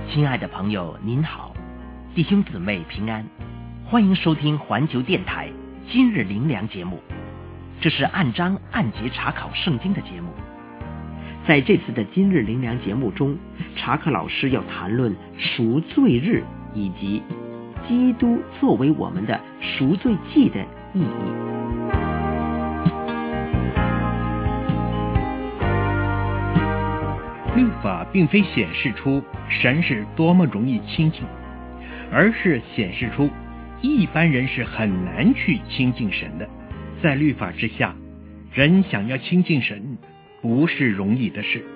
亲爱的朋友您好，弟兄姊妹平安，欢迎收听环球电台今日灵粮节目。这是按章按节查考圣经的节目。在这次的今日灵粮节目中，查克老师要谈论赎罪日以及基督作为我们的赎罪祭的意义。 律法并非显示出神是多么容易亲近，而是显示出一般人是很难去亲近神的。在律法之下，人想要亲近神不是容易的事。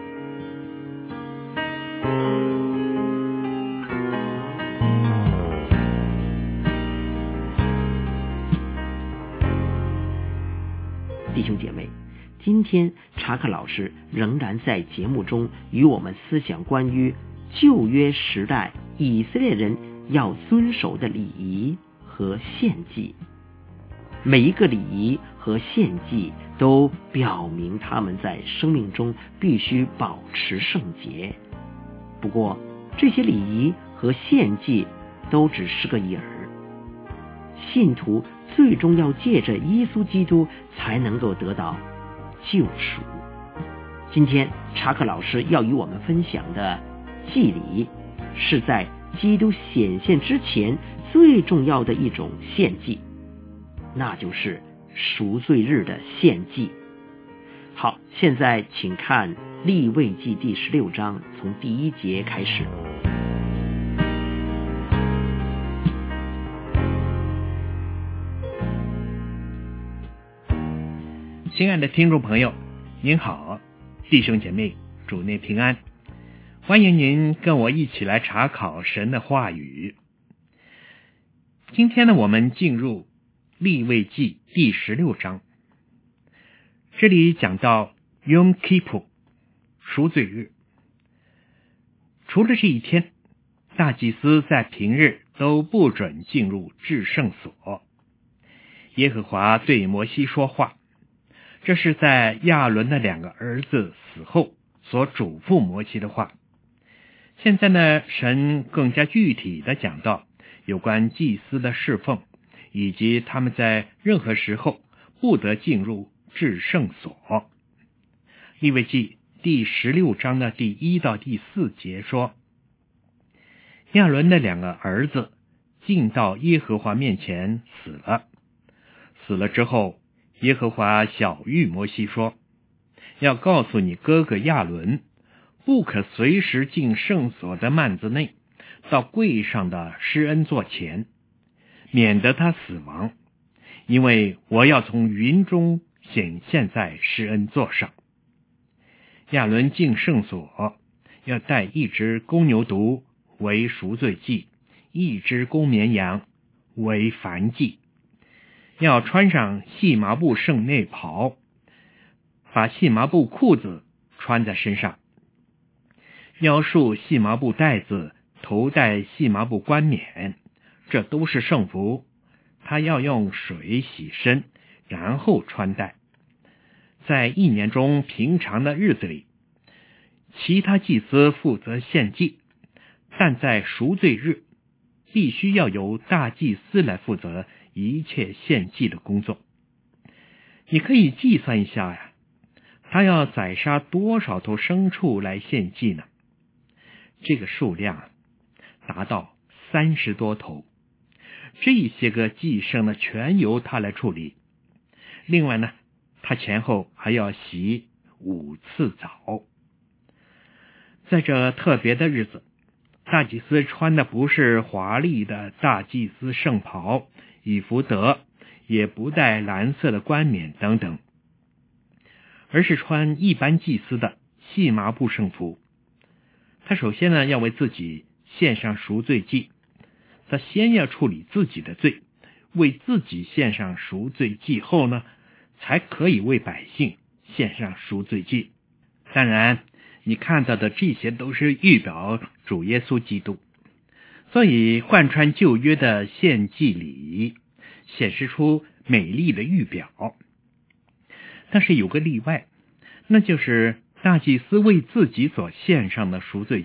弟兄姐妹，今天查克老师仍然在节目中与我们思想关于旧约时代以色列人要遵守的礼仪和献祭。每一个礼仪和献祭都表明他们在生命中必须保持圣洁。不过这些礼仪和献祭都只是个影儿，信徒最终要借着耶稣基督才能够得到救赎。今天查克老师要与我们分享的祭礼，是在基督显现之前最重要的一种献祭，那就是赎罪日的献祭。好，现在请看利未记第16章，从第1节开始。 亲爱的听众朋友，您好，弟兄姐妹，主内平安，欢迎您跟我一起来查考神的话语。今天呢，我们进入利未记第16章，这里讲到 Yom Kippur 赎罪日。除了这一天，大祭司在平日都不准进入至圣所。耶和华对摩西说话，这是在亚伦的2个儿子死后所嘱咐摩西的话。现在呢，神更加具体的讲到有关祭司的侍奉，以及他们在任何时候不得进入至圣所。利未记第16章的第1到第4节说，亚伦的2个儿子进到耶和华面前死了之后，耶和华晓谕摩西说，要告诉你哥哥亚伦，不可随时进圣所的幔子内，到柜上的施恩座前，免得他死亡，因为我要从云中显现在施恩座上。亚伦进圣所，要带1只公牛犊为赎罪祭，1只公绵羊为燔祭，要穿上细麻布圣内袍，把细麻布裤子穿在身上，腰束细麻布带子，头戴细麻布冠冕，这都是圣服。他要用水洗身，然后穿戴。在1年中平常的日子里，其他祭司负责献祭，但在赎罪日必须要由大祭司来负责一切献祭的工作。你可以计算一下呀，他要宰杀多少头牲畜来献祭呢？这个数量达到30多头，这些个祭牲呢，全由他来处理。另外呢，他前后还要洗5次澡。在这特别的日子，大祭司穿的不是华丽的大祭司圣袍、以弗得，也不戴蓝色的冠冕等等，而是穿一般祭司的细麻布圣服。他首先呢，要为自己献上赎罪祭，他先要处理自己的罪，为自己献上赎罪祭后呢，才可以为百姓献上赎罪祭。当然你看到的这些都是预表主耶稣基督，所以贯穿旧约的献祭礼显示出美丽的预表。但是有个例外，那就是大祭司为自己所献上的赎罪祭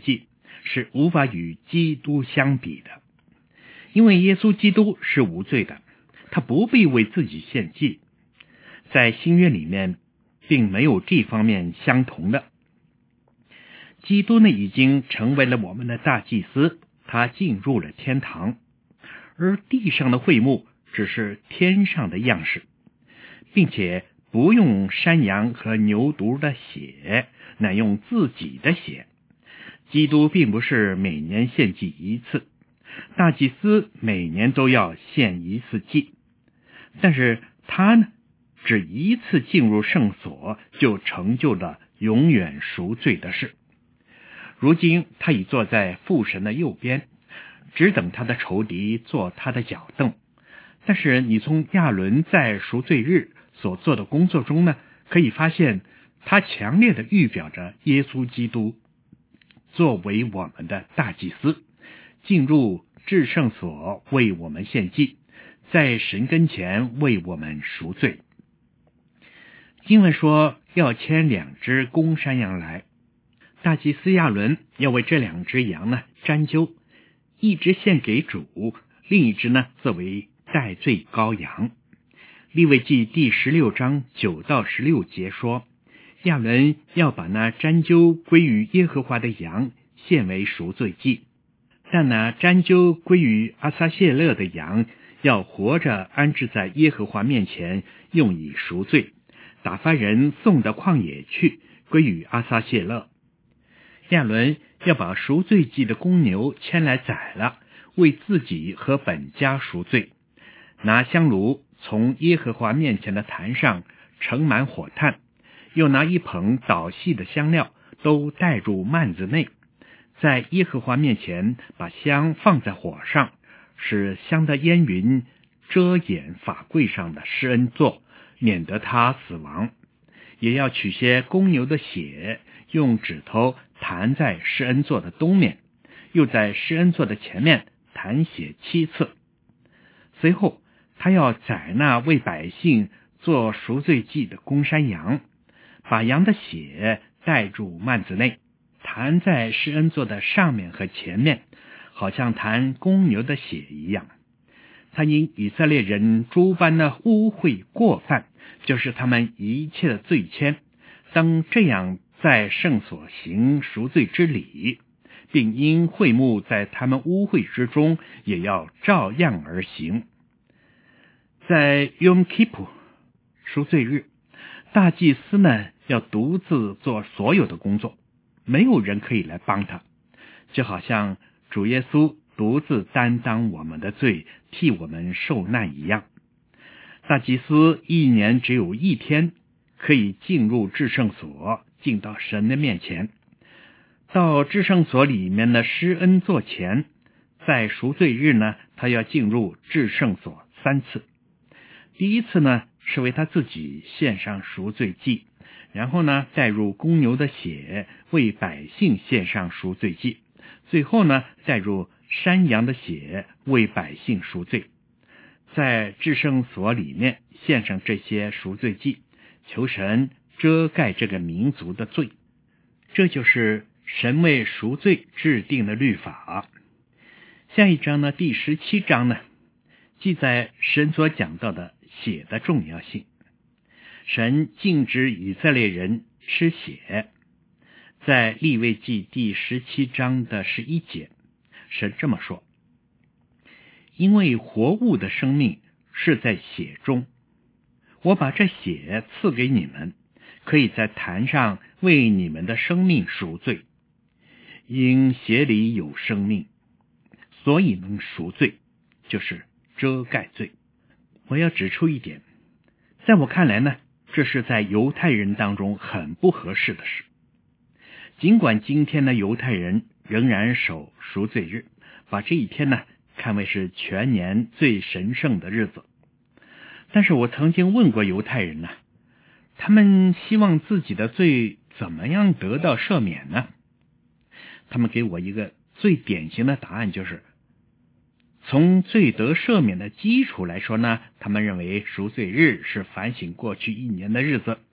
是无法与基督相比的，因为耶稣基督是无罪的，他不必为自己献祭。在新约里面并没有这方面相同的。基督呢已经成为了我们的大祭司，他进入了天堂，而地上的会幕只是天上的样式，并且不用山羊和牛犊的血，乃用自己的血。基督并不是每年献祭一次，大祭司每年都要献一次祭，但是他呢，只一次进入圣所就成就了永远赎罪的事。如今他已坐在父神的右边，只等他的仇敌坐他的脚凳。但是你从亚伦在赎罪日所做的工作中呢，可以发现他强烈的预表着耶稣基督作为我们的大祭司，进入至圣所为我们献祭，在神跟前为我们赎罪。经文说要牵2只公山羊来，大祭司亚伦要为这2只羊呢沾揪，一只献给主，另一只呢作为代罪羔羊。利未记第16章9到16节说，亚伦要把那沾揪归于耶和华的羊献为赎罪祭，但那沾揪归于阿撒谢勒的羊要活着安置在耶和华面前，用以赎罪，打发人送到旷野去，归于阿撒谢勒。亚伦要把赎罪祭的公牛牵来宰了，为自己和本家赎罪，拿香炉从耶和华面前的坛上盛满火炭，又拿一捧捣细的香料都带入幔子内，在耶和华面前把香放在火上，使香的烟云遮掩法柜上的施恩座，免得他死亡。也要取些公牛的血，用指头弹在施恩座的东面，又在施恩座的前面弹血7次。随后他要宰那为百姓做赎罪祭的公山羊，把羊的血带入幔子内，弹在施恩座的上面和前面，好像弹公牛的血一样。他因以色列人诸般的污秽过犯，就是他们一切的罪愆，当这样在圣所行赎罪之礼，并因会幕在他们污秽之中，也要照样而行。在 Yom Kippur 赎罪日，大祭司呢要独自做所有的工作，没有人可以来帮他，就好像主耶稣独自担当我们的罪，替我们受难一样。大祭司一年只有1天可以进入至圣所，进到神的面前。到至圣所里面的施恩座前，在赎罪日呢，他要进入至圣所3次。第一次呢是为他自己献上赎罪祭，然后呢带入公牛的血为百姓献上赎罪祭，最后呢带入山羊的血为百姓赎罪。在至圣所里面献上这些赎罪祭，求神遮盖这个民族的罪。这就是神为赎罪制定的律法。下一章呢，第17章呢，记载神所讲到的血的重要性。神禁止以色列人吃血。在利未记第17章的11节，神这么说：因为活物的生命是在血中，我把这血赐给你们，可以在坛上为你们的生命赎罪。因血里有生命，所以能赎罪，就是遮盖罪。我要指出一点，在我看来呢，这是在犹太人当中很不合适的事。尽管今天的犹太人仍然守赎罪日，把这一天呢看为是全年最神圣的日子，但是我曾经问过犹太人呢，他们希望自己的罪怎么样得到赦免呢？他们给我一个最典型的答案，就是从罪得赦免的基础来说呢，他们认为赎罪日是反省过去1年的日子，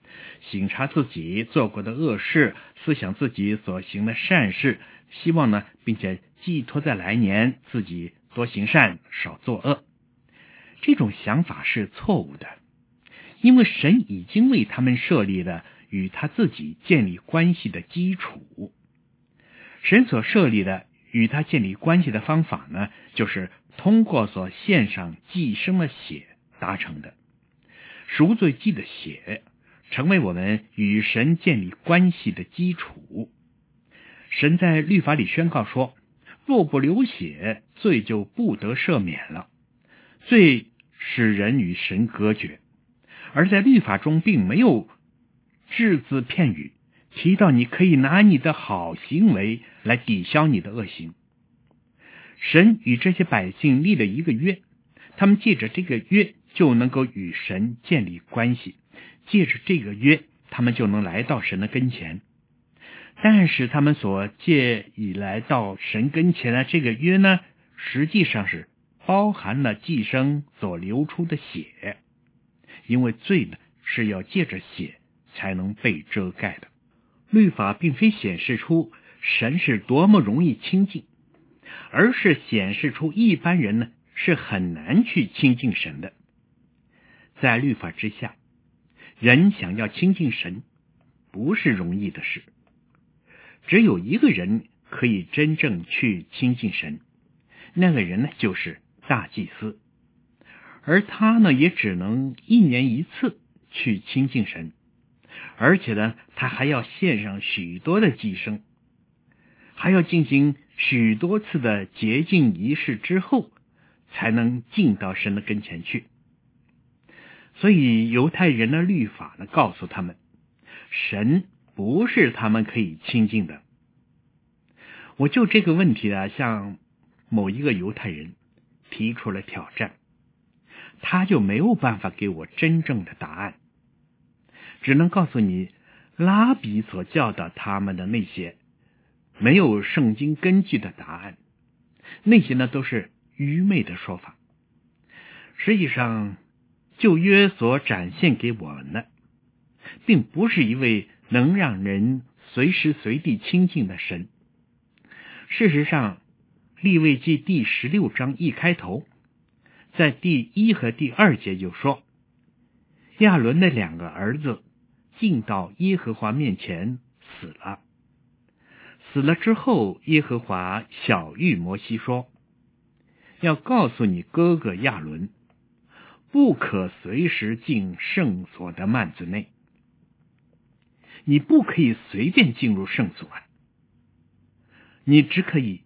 省察自己做过的恶事，思想自己所行的善事，希望呢，并且寄托在来年自己多行善，少作恶。这种想法是错误的，因为神已经为他们设立了与他自己建立关系的基础。神所设立的与他建立关系的方法呢，就是通过所献上寄生的血达成的。赎罪祭的血成为我们与神建立关系的基础。神在律法里宣告说，若不流血，罪就不得赦免了。罪使人与神隔绝，而在律法中并没有只字片语提到你可以拿你的好行为来抵消你的恶行。神与这些百姓立了一个约，他们借着这个约就能够与神建立关系，借着这个约他们就能来到神的跟前。但是他们所借以来到神跟前的这个约呢，实际上是包含了寄生所流出的血，因为罪呢是要借着血才能被遮盖的。律法并非显示出神是多么容易亲近，而是显示出一般人呢是很难去亲近神的。在律法之下，人想要亲近神不是容易的事。只有一个人可以真正去亲近神，那个人呢就是大祭司，而他呢也只能1年1次去亲近神，而且呢他还要献上许多的祭牲，还要进行许多次的洁净仪式之后才能进到神的跟前去。所以犹太人的律法呢告诉他们，神不是他们可以亲近的。我就这个问题呢，向某一个犹太人提出了挑战，他就没有办法给我真正的答案，只能告诉你拉比所教导他们的那些没有圣经根据的答案，那些呢都是愚昧的说法。实际上旧约所展现给我们的并不是一位能让人随时随地亲近的神。事实上，利未记第16章一开头，在第1和第2节就说，亚伦的2个儿子进到耶和华面前死了。死了之后，耶和华晓谕摩西说，要告诉你哥哥亚伦，不可随时进圣所的幔子内。你不可以随便进入圣所啊，你只可以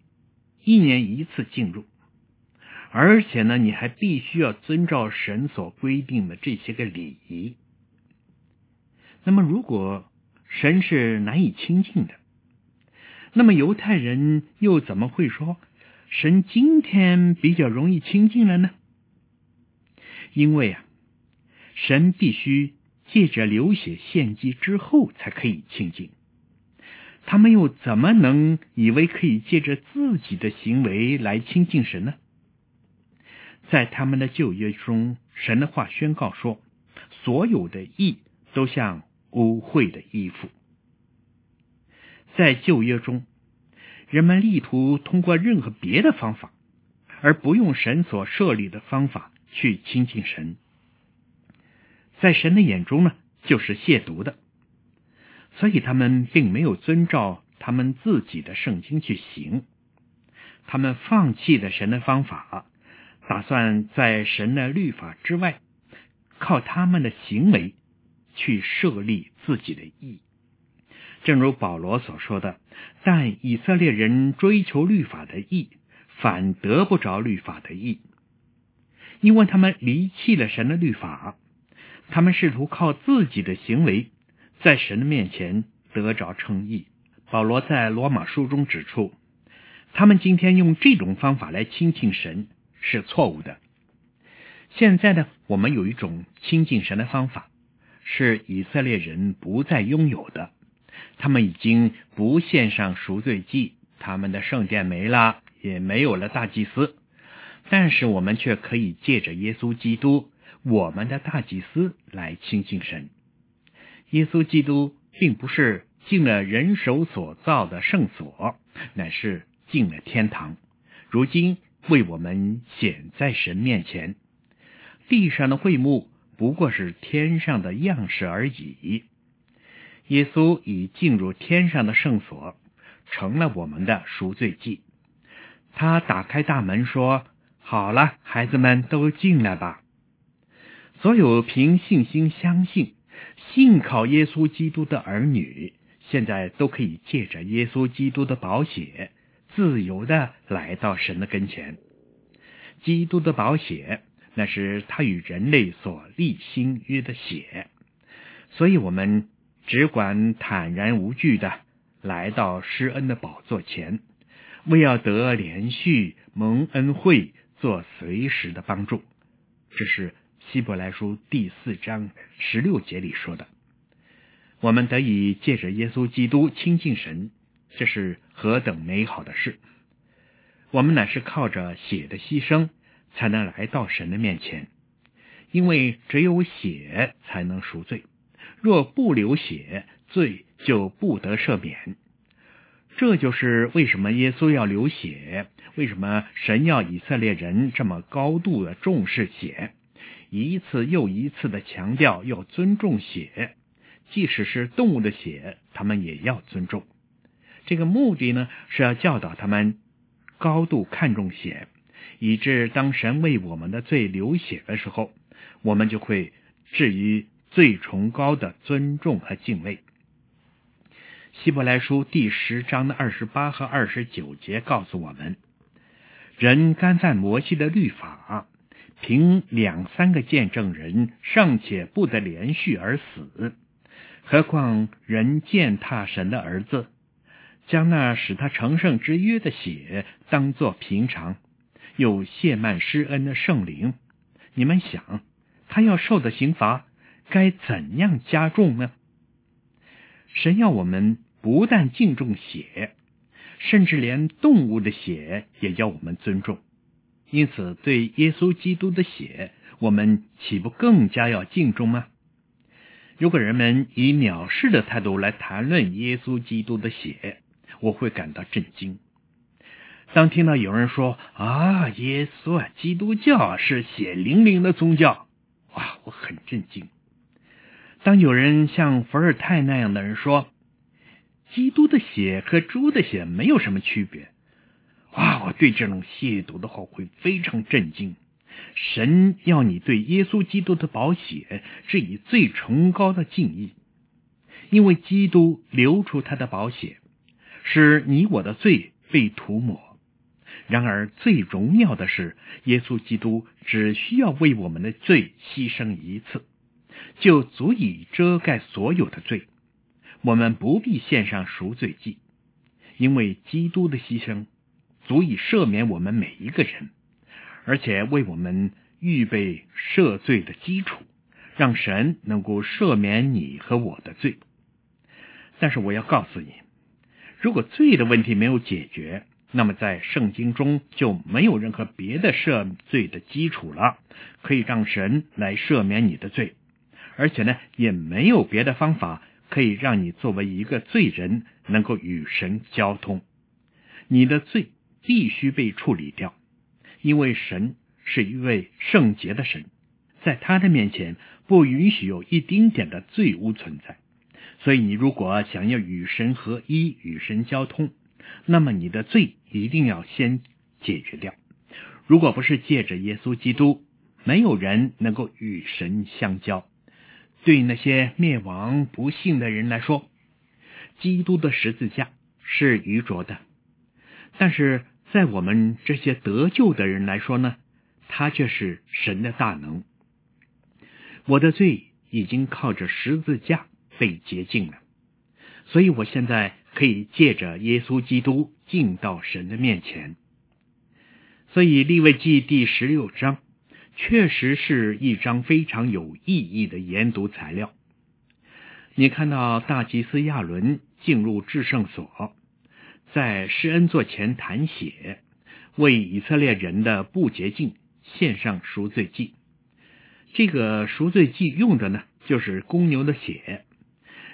1年1次进入，而且呢，你还必须要遵照神所规定的这些个礼仪。那么如果神是难以亲近的，那么犹太人又怎么会说神今天比较容易亲近了呢？因为神必须借着流血献祭之后才可以亲近，他们又怎么能以为可以借着自己的行为来亲近神呢？在他们的旧约中，神的话宣告说，所有的义都像污秽的衣服。在旧约中，人们力图通过任何别的方法，而不用神所设立的方法去亲近神，在神的眼中呢，就是亵渎的。所以他们并没有遵照他们自己的圣经去行，他们放弃了神的方法，打算在神的律法之外，靠他们的行为去设立自己的义。正如保罗所说的，但以色列人追求律法的义，反得不着律法的义，因为他们离弃了神的律法，他们试图靠自己的行为在神的面前得着称义。保罗在罗马书中指出，他们今天用这种方法来亲近神是错误的。现在呢，我们有一种亲近神的方法，是以色列人不再拥有的。他们已经不献上赎罪祭，他们的圣殿没了，也没有了大祭司，但是我们却可以借着耶稣基督，我们的大祭司来亲近神。 耶稣基督并不是进了人手所造的圣所，乃是进了天堂，如今为我们显在神面前。地上的会幕不过是天上的样式而已。耶稣已进入天上的圣所，成了我们的赎罪祭。他打开大门说，好了，孩子们都进来吧。所有凭信心相信、信靠耶稣基督的儿女，现在都可以借着耶稣基督的宝血，自由地来到神的跟前。基督的宝血，那是他与人类所立新约的血，所以我们只管坦然无惧地来到施恩的宝座前，为要得连续蒙恩惠，做随时的帮助。这是希伯来书第4章16节里说的。我们得以借着耶稣基督亲近神，这是何等美好的事！我们乃是靠着血的牺牲才能来到神的面前，因为只有血才能赎罪，若不流血，罪就不得赦免。这就是为什么耶稣要流血，为什么神要以色列人这么高度的重视血，一次又一次的强调要尊重血，即使是动物的血，他们也要尊重。这个目的呢，是要教导他们高度看重血，以致当神为我们的罪流血的时候，我们就会置于最崇高的尊重和敬畏。希伯来书第10章的28和29节告诉我们，人干犯摩西的律法，凭2、3个见证人尚且不得连续而死，何况人践踏神的儿子，将那使他成圣之约的血当作平常，又亵慢施恩的圣灵，你们想，他要受的刑罚该怎样加重呢？神要我们不但敬重血，甚至连动物的血也要我们尊重。因此，对耶稣基督的血，我们岂不更加要敬重吗？如果人们以藐视的态度来谈论耶稣基督的血，我会感到震惊。当听到有人说耶稣基督教是血淋淋的宗教，我很震惊。当有人像伏尔泰那样的人说，基督的血和猪的血没有什么区别，我对这种亵渎的话会非常震惊。神要你对耶稣基督的宝血致以最崇高的敬意，因为基督流出他的宝血，使你我的罪被涂抹。然而最荣耀的是，耶稣基督只需要为我们的罪牺牲一次，就足以遮盖所有的罪，我们不必献上赎罪祭，因为基督的牺牲足以赦免我们每一个人，而且为我们预备赦罪的基础，让神能够赦免你和我的罪。但是我要告诉你，如果罪的问题没有解决，那么在圣经中就没有任何别的赦罪的基础了，可以让神来赦免你的罪，而且呢，也没有别的方法可以让你作为一个罪人能够与神交通。你的罪必须被处理掉，因为神是一位圣洁的神，在他的面前不允许有一丁点的罪污存在。所以你如果想要与神合一，与神交通，那么你的罪一定要先解决掉。如果不是借着耶稣基督，没有人能够与神相交。对那些灭亡不信的人来说，基督的十字架是愚拙的，但是在我们这些得救的人来说呢，它却是神的大能。我的罪已经靠着十字架被洁净了，所以我现在可以借着耶稣基督进到神的面前。所以利未记第16章确实是一张非常有意义的研读材料。你看到大祭司亚伦进入至圣所，在施恩座前弹血，为以色列人的不洁净献上赎罪祭。这个赎罪祭用的呢，就是公牛的血，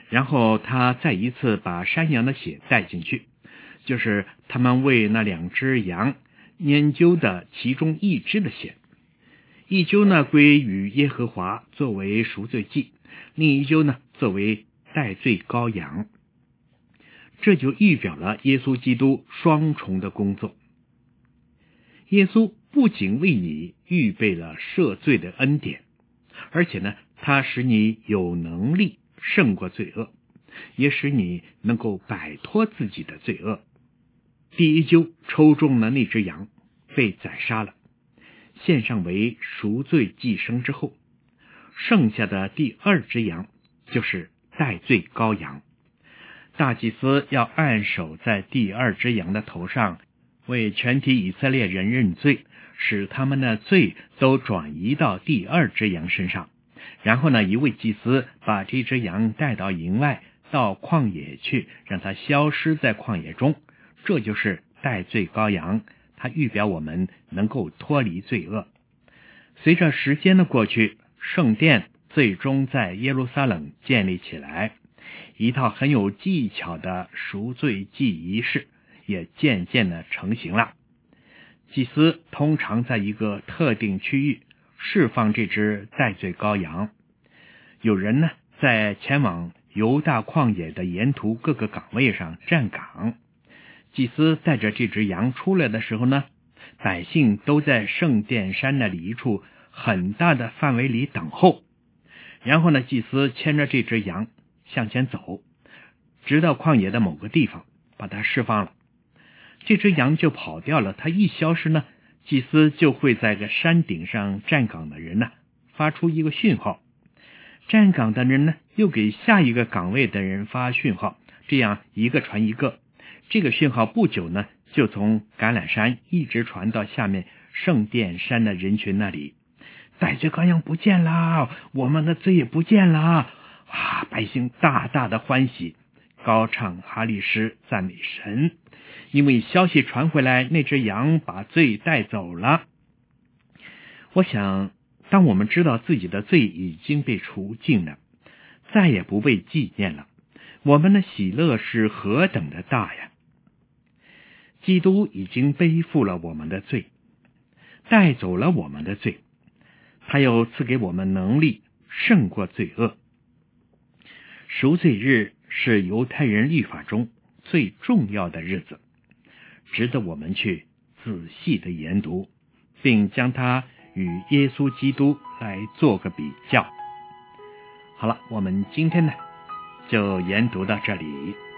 然后他再一次把山羊的血带进去，就是他们为那2只羊研究的其中1只的血。一揪呢归于耶和华作为赎罪祭，另一揪呢作为代罪羔羊。这就预表了耶稣基督双重的工作。耶稣不仅为你预备了赦罪的恩典，而且呢，他使你有能力胜过罪恶，也使你能够摆脱自己的罪恶。第一揪抽中了那只羊，被宰杀了，献上为赎罪祭牲之后，剩下的第2只羊就是代罪羔羊。大祭司要按手在第2只羊的头上，为全体以色列人认罪，使他们的罪都转移到第2只羊身上。然后呢，一位祭司把这只羊带到营外，到旷野去，让它消失在旷野中。这就是代罪羔羊，它预表我们能够脱离罪恶。随着时间的过去，圣殿最终在耶路撒冷建立起来，一套很有技巧的赎罪祭仪式也渐渐的成型了。祭司通常在一个特定区域释放这只代罪羔羊，有人呢在前往犹大旷野的沿途各个岗位上站岗。祭司带着这只羊出来的时候呢，百姓都在圣殿山那里一处很大的范围里等候。然后呢，祭司牵着这只羊向前走，直到旷野的某个地方，把它释放了。这只羊就跑掉了，它一消失呢，祭司就会在个山顶上站岗的人呢发出一个讯号，站岗的人呢又给下一个岗位的人发讯号，这样一个传一个。这个讯号不久呢，就从橄榄山一直传到下面圣殿山的人群那里。代罪羔羊不见了，我们的罪也不见了，百姓大大的欢喜，高唱哈利诗赞美神，因为消息传回来，那只羊把罪带走了。我想，当我们知道自己的罪已经被除尽了，再也不被纪念了，我们的喜乐是何等的大呀！基督已经背负了我们的罪，带走了我们的罪，他又赐给我们能力胜过罪恶。赎罪日是犹太人律法中最重要的日子，值得我们去仔细的研读，并将它与耶稣基督来做个比较。好了，我们今天呢就研读到这里。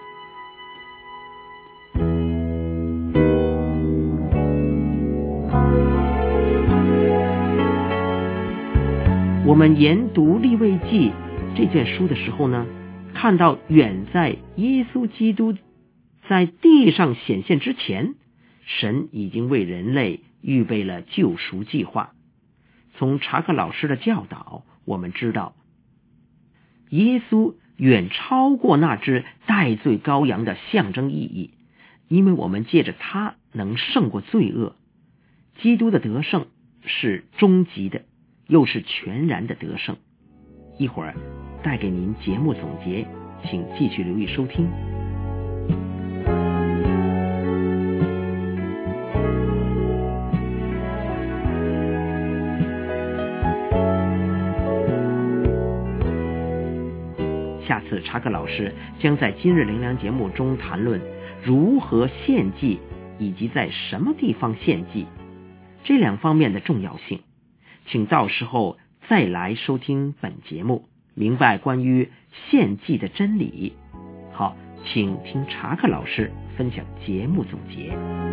我们研读利未记这卷书的时候呢，看到远在耶稣基督在地上显现之前，神已经为人类预备了救赎计划。从查克老师的教导，我们知道耶稣远超过那只代罪羔羊的象征意义，因为我们借着他能胜过罪恶。基督的得胜是终极的，又是全然的得胜。一会儿带给您节目总结，请继续留意收听。下次查克老师将在今日灵粮节目中谈论如何献祭以及在什么地方献祭这2方面的重要性，请到时候再来收听本节目，明白关于献祭的真理。好，请听查克老师分享节目总结。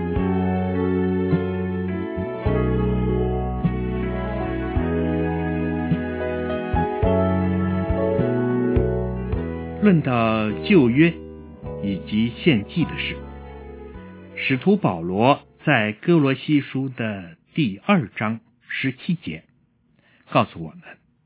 论到旧约以及献祭的事，使徒保罗在哥罗西书的第2章17节告诉我们，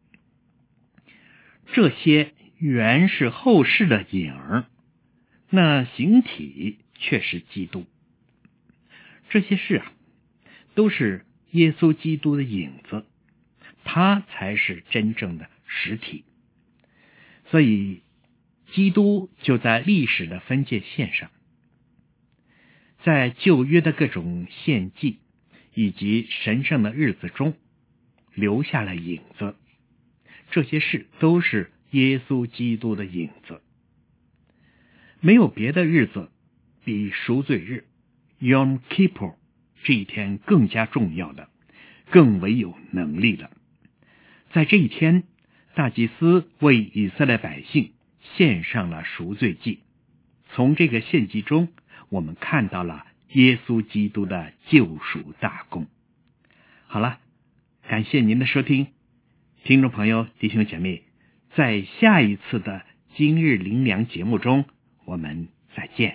这些原是后世的影儿，那形体却是基督。这些事都是耶稣基督的影子，他才是真正的实体。所以基督就在历史的分界线上。在旧约的各种献祭以及神圣的日子中留下了影子，这些事都是耶稣基督的影子。没有别的日子比赎罪日 Yom Kippur 这一天更加重要的，更为有能力的。在这一天，大祭司为以色列百姓献上了赎罪祭。从这个献祭中，我们看到了耶稣基督的救赎大功。好了，感谢您的收听，听众朋友、弟兄姐妹，在下一次的今日灵粮节目中，我们再见。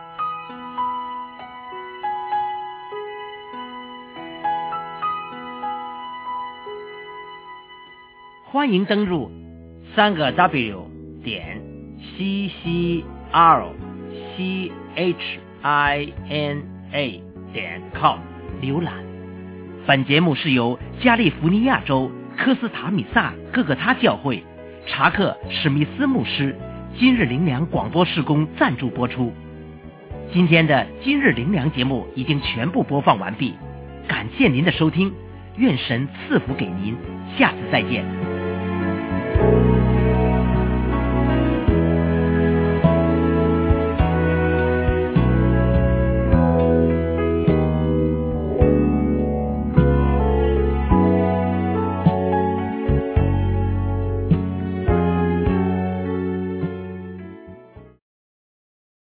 欢迎登入3个WCCHINA.com 浏览。本节目是由加利福尼亚州科斯塔米萨各个他教会查克史密斯牧师今日灵粮广播事工赞助播出。今天的今日灵粮节目已经全部播放完毕，感谢您的收听，愿神赐福给您，下次再见。